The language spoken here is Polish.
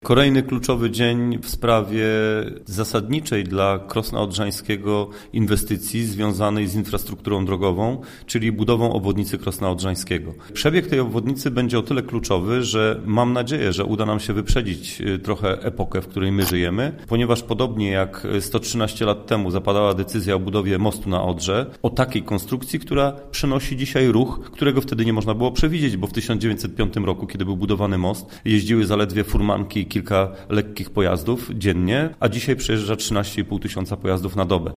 Kolejny kluczowy dzień w sprawie zasadniczej dla Krosna Odrzańskiego inwestycji związanej z infrastrukturą drogową, czyli budową obwodnicy Krosna Odrzańskiego. Przebieg tej obwodnicy będzie o tyle kluczowy, że mam nadzieję, że uda nam się wyprzedzić trochę epokę, w której my żyjemy, ponieważ podobnie jak 113 lat temu zapadała decyzja o budowie mostu na Odrze, o takiej konstrukcji, która przenosi dzisiaj ruch, którego wtedy nie można było przewidzieć, bo w 1905 roku, kiedy był budowany most, jeździły zaledwie furmanki i kilka lekkich pojazdów dziennie, a dzisiaj przejeżdża 13,5 tysiąca pojazdów na dobę.